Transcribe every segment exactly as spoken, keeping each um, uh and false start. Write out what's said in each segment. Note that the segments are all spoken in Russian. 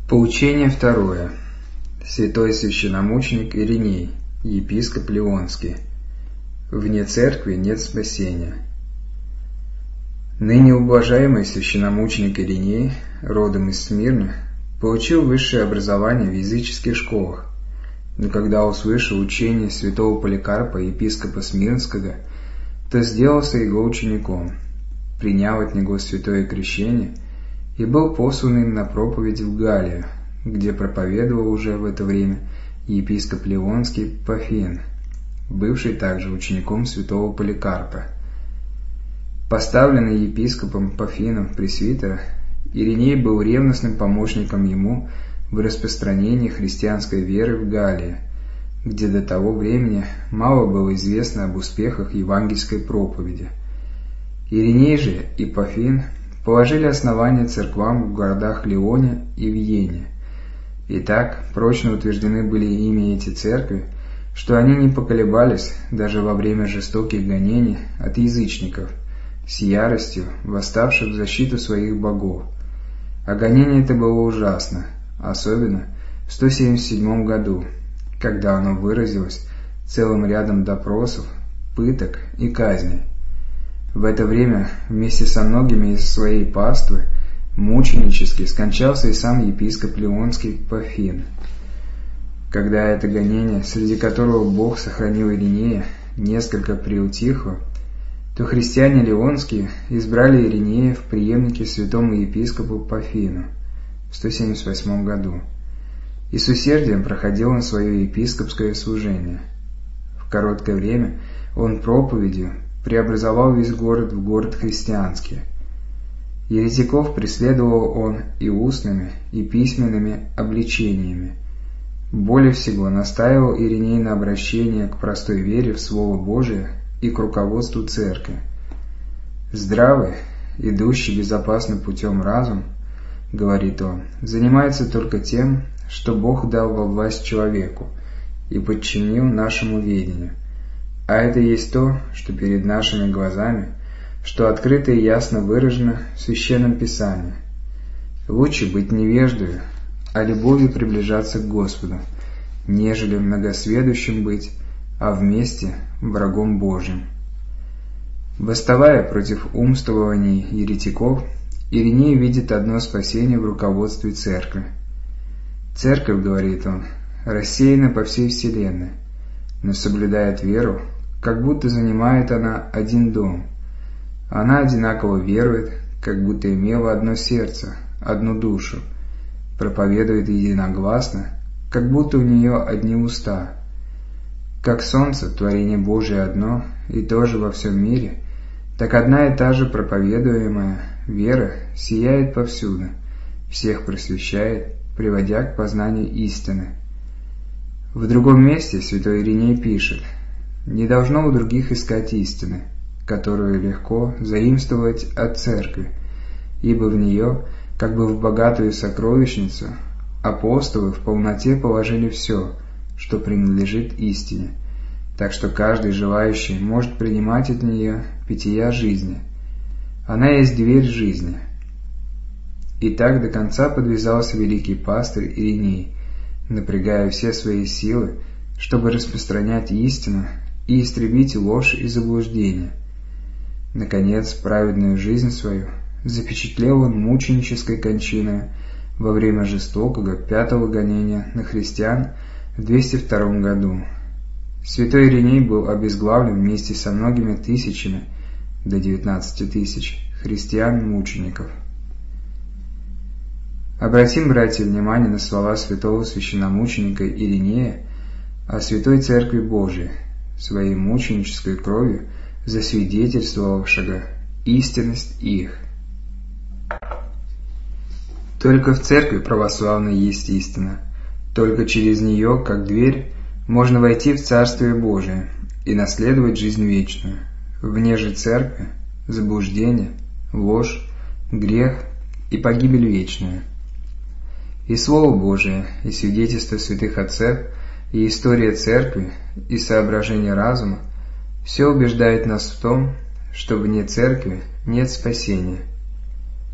Поучение второе. Святой священномученик Ириней, епископ Лионский. Вне церкви нет спасения. Ныне уважаемый священномученик Ириней, родом из Смирны, получил высшее образование в языческих школах, но когда услышал учение святого Поликарпа, епископа Смирнского, то сделался его учеником, принял от него святое крещение и был послан им на проповедь в Галлию, где проповедовал уже в это время епископ Лионский Пафин, бывший также учеником святого Поликарпа. Поставленный епископом Пафином пресвитера, Ириней был ревностным помощником ему в распространении христианской веры в Галлии, где до того времени мало было известно об успехах евангельской проповеди. Ириней же и Пафин положили основания церквам в городах Лионе и Виене. И так прочно утверждены были ими эти церкви, что они не поколебались даже во время жестоких гонений от язычников, с яростью восставших в защиту своих богов. А гонение это было ужасно, особенно в сто семьдесят седьмом году, когда оно выразилось целым рядом допросов, пыток и казней. В это время вместе со многими из своей паствы мученически скончался и сам епископ Лионский Пафин. Когда это гонение, среди которого Бог сохранил Иринея, несколько приутихло, то христиане лионские избрали Иринея в преемнике святому епископу Пафину в сто семьдесят восьмом году, и с усердием проходил он свое епископское служение. В короткое время он проповедью преобразовал весь город в город христианский. Еретиков преследовал он и устными, и письменными обличениями. Более всего настаивал Ириней на обращение к простой вере в Слово Божие и к руководству церкви. «Здравый, идущий безопасным путем разум, — говорит он, — занимается только тем, что Бог дал во власть человеку и подчинил нашему ведению. А это есть то, что перед нашими глазами, что открыто и ясно выражено в Священном Писании. Лучше быть невеждою, а любовью приближаться к Господу, нежели многосведущим быть, а вместе врагом Божьим». Восставая против умствований еретиков, Ириней видит одно спасение в руководстве церкви. «Церковь, — говорит он, — рассеяна по всей вселенной, но соблюдает веру, как будто занимает она один дом. Она одинаково верует, как будто имела одно сердце, одну душу, проповедует единогласно, как будто у нее одни уста. Как солнце, творение Божие одно и то же во всем мире, так одна и та же проповедуемая вера сияет повсюду, всех просвещает, приводя к познанию истины». В другом месте святой Ириней пишет: «Не должно у других искать истины, которую легко заимствовать от церкви, ибо в нее, как бы в богатую сокровищницу, апостолы в полноте положили все, что принадлежит истине, так что каждый желающий может принимать от нее питья жизни. Она есть дверь жизни». И так до конца подвязался великий пастырь Ириней, напрягая все свои силы, чтобы распространять истину и истребить ложь и заблуждение. Наконец, праведную жизнь свою запечатлел он мученической кончиной во время жестокого пятого гонения на христиан в двести втором году. Святой Ириней был обезглавлен вместе со многими тысячами, до девятнадцати тысяч, христиан-мучеников. Обратим, братья, внимание на слова святого священномученика Иринея о Святой Церкви Божией, своей мученической кровью засвидетельствовавшего истинность их. Только в Церкви православной есть истина, только через нее, как дверь, можно войти в Царствие Божие и наследовать жизнь вечную. Вне же Церкви – заблуждение, ложь, грех и погибель вечная. И Слово Божие, и свидетельство святых отцов, и история Церкви, и соображения разума – все убеждает нас в том, что вне Церкви нет спасения.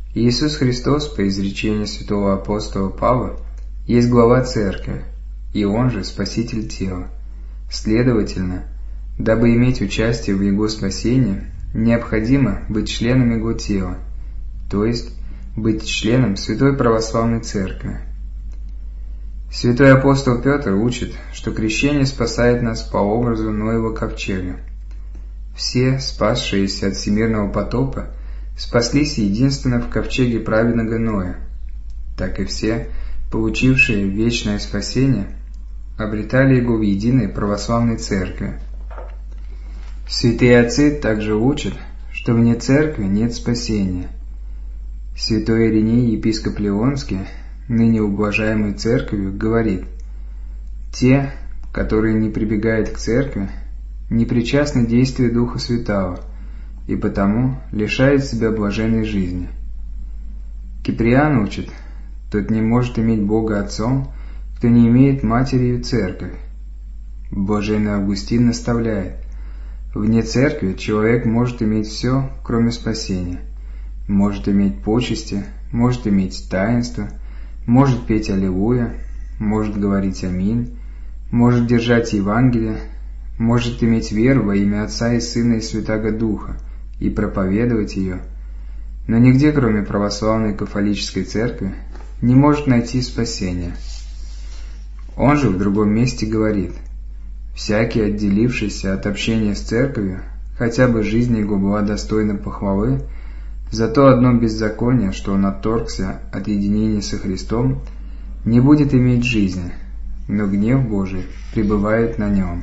Иисус Христос, по изречению святого апостола Павла, есть глава Церкви, и Он же Спаситель тела. Следовательно, дабы иметь участие в Его спасении, необходимо быть членом Его тела, то есть быть членом Святой Православной Церкви. Святой апостол Петр учит, что крещение спасает нас по образу Ноева ковчега. Все, спасшиеся от всемирного потопа, спаслись единственно в ковчеге праведного Ноя, так и все, получившие вечное спасение, обретали его в единой православной церкви. Святые отцы также учат, что вне церкви нет спасения. Святой Ириней, епископ Леонский, ныне ублажаемый церковью, говорит: «Те, которые не прибегают к церкви, не причастны действию Духа Святого, и потому лишают себя блаженной жизни». Киприан учит: «Тот не может иметь Бога Отцом, кто не имеет матерью церковь». Блаженный Августин наставляет: «Вне церкви человек может иметь все, кроме спасения, может иметь почести, может иметь таинство, может петь аллилуйя, может говорить аминь, может держать Евангелие, может иметь веру во имя Отца и Сына и Святаго Духа и проповедовать ее, но нигде, кроме православной кафолической церкви, не может найти спасения». Он же в другом месте говорит: «Всякий, отделившийся от общения с церковью, хотя бы жизнь его была достойна похвалы, за то одно беззаконие, что он отторгся от единения со Христом, не будет иметь жизни, но гнев Божий пребывает на нем».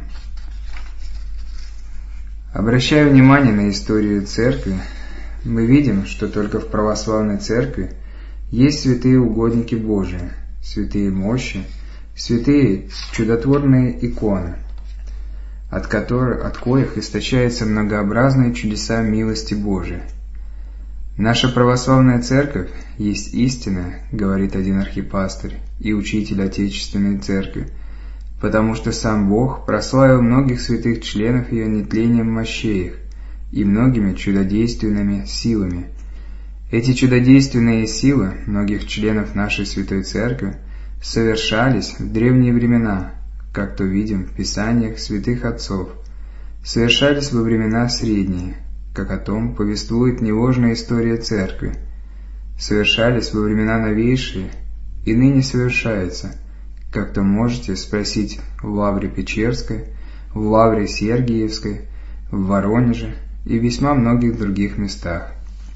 Обращая внимание на историю Церкви, мы видим, что только в православной Церкви есть святые угодники Божии, святые мощи, святые чудотворные иконы, от которых, от коих источаются многообразные чудеса милости Божией. «Наша православная церковь есть истинная, — говорит один архипастырь и учитель Отечественной Церкви, — потому что сам Бог прославил многих святых членов ее нетлением мощей их и многими чудодейственными силами. Эти чудодейственные силы многих членов нашей Святой Церкви совершались в древние времена, как то видим в Писаниях святых отцов, совершались во времена средние, как о том повествует неложная история Церкви, совершались во времена новейшие и ныне совершаются, как то можете спросить в Лавре Печерской, в Лавре Сергиевской, в Воронеже и весьма многих других местах».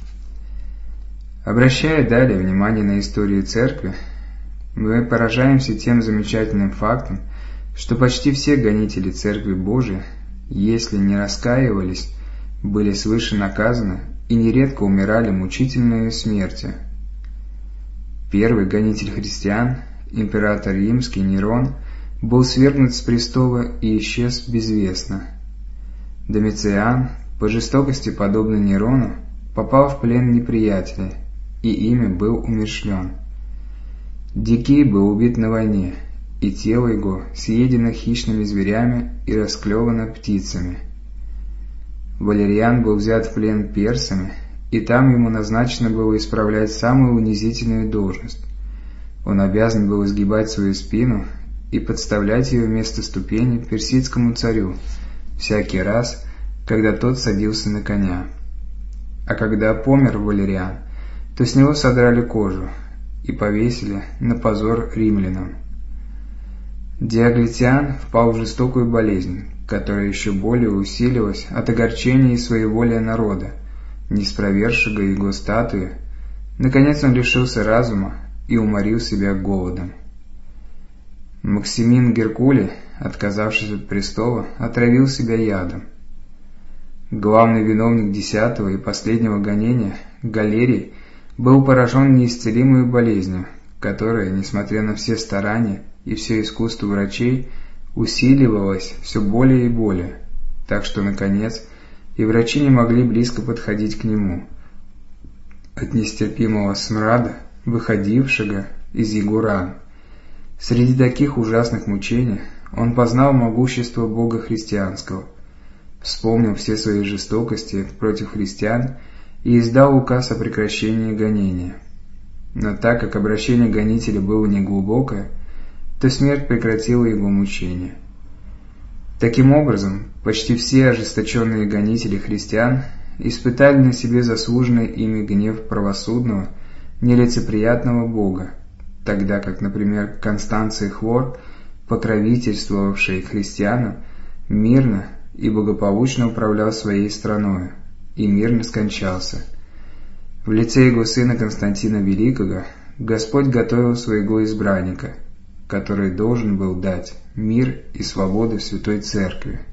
Обращая далее внимание на историю Церкви, мы поражаемся тем замечательным фактом, что почти все гонители Церкви Божией, если не раскаивались, были свыше наказаны и нередко умирали мучительной смертью. Первый гонитель христиан, император римский Нерон, был свергнут с престола и исчез безвестно. Домициан, по жестокости подобно Нерону, попал в плен неприятелей, и ими был умерщвлен. Дикий был убит на войне, и тело его съедено хищными зверями и расклевано птицами. Валериан был взят в плен персами, и там ему назначено было исправлять самую унизительную должность. Он обязан был изгибать свою спину и подставлять ее вместо ступени персидскому царю всякий раз, когда тот садился на коня. А когда помер Валериан, то с него содрали кожу и повесили на позор римлянам. Диоклетиан впал в жестокую болезнь, которая еще более усилилась от огорчения и своеволия народа, не спровергшего его статую. Наконец он лишился разума и уморил себя голодом. Максимин Геркулий, отказавшись от престола, отравил себя ядом. Главный виновник десятого и последнего гонения, Галерий, был поражен неисцелимой болезнью, которая, несмотря на все старания и все искусство врачей, усиливалась все более и более, так что, наконец, и врачи не могли близко подходить к нему от нестерпимого смрада, выходившего из его ран. Среди таких ужасных мучений он познал могущество Бога христианского, вспомнил все свои жестокости против христиан и издал указ о прекращении гонения. Но так как обращение гонителя было неглубокое, то смерть прекратила его мучения. Таким образом, почти все ожесточенные гонители христиан испытали на себе заслуженный ими гнев правосудного, нелицеприятного Бога, тогда как, например, Констанций Хлор, покровительствовавший христианам, мирно и благополучно управлял своей страной и мирно скончался. В лице его сына Константина Великого Господь готовил своего избранника, который должен был дать мир и свободу в Святой Церкви.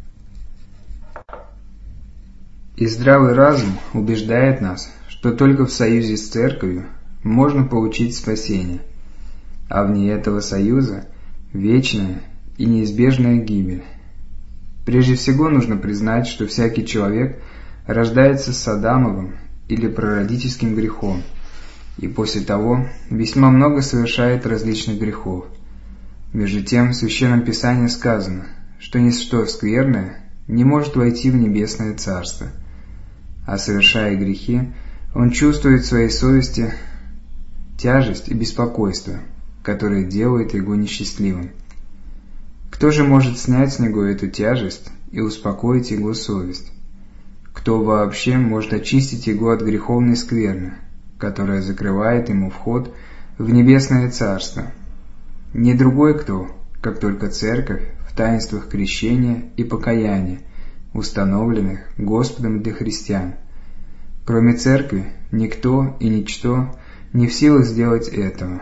И здравый разум убеждает нас, что только в союзе с Церковью можно получить спасение, а вне этого союза – вечная и неизбежная гибель. Прежде всего нужно признать, что всякий человек рождается с Адамовым или прародительским грехом, и после того весьма много совершает различных грехов. Между тем в Священном Писании сказано, что ничто скверное не может войти в Небесное Царство, а совершая грехи, он чувствует в своей совести тяжесть и беспокойство, которые делают его несчастливым. Кто же может снять с него эту тяжесть и успокоить его совесть? Кто вообще может очистить его от греховной скверны, которая закрывает ему вход в Небесное Царство? Не другой кто, как только Церковь в таинствах крещения и покаяния, установленных Господом для христиан. Кроме Церкви, никто и ничто не в силах сделать этого.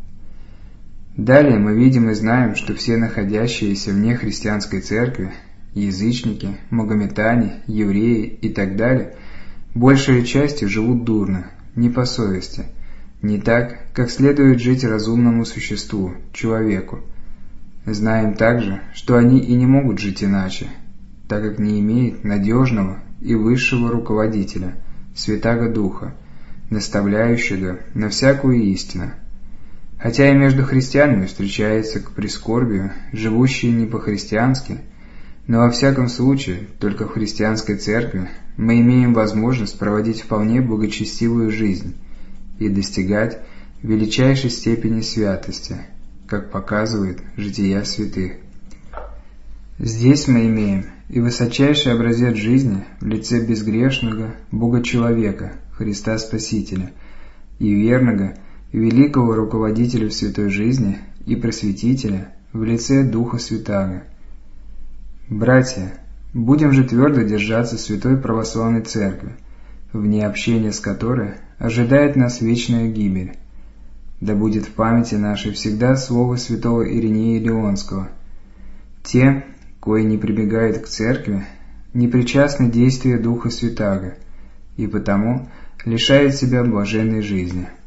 Далее мы видим и знаем, что все находящиеся вне христианской церкви, язычники, магометане, евреи и так далее, большей частью живут дурно, не по совести, не так, как следует жить разумному существу, человеку. Знаем также, что они и не могут жить иначе, так как не имеют надежного и высшего руководителя, Святаго Духа, наставляющего на всякую истину. Хотя и между христианами встречается к прискорбию живущие не по-христиански, но во всяком случае только в христианской церкви мы имеем возможность проводить вполне благочестивую жизнь и достигать величайшей степени святости, как показывает жития святых. Здесь мы имеем и высочайший образец жизни в лице безгрешного Бога-человека, Христа Спасителя, и верного, великого руководителя в святой жизни и просветителя в лице Духа Святаго. Братья, будем же твердо держаться Святой Православной Церкви, вне общения с которой ожидает нас вечная гибель. Да будет в памяти нашей всегда слово святого Иринея Леонского: «Те, кои не прибегают к Церкви, не причастны действия Духа Святаго, и потому лишают себя блаженной жизни».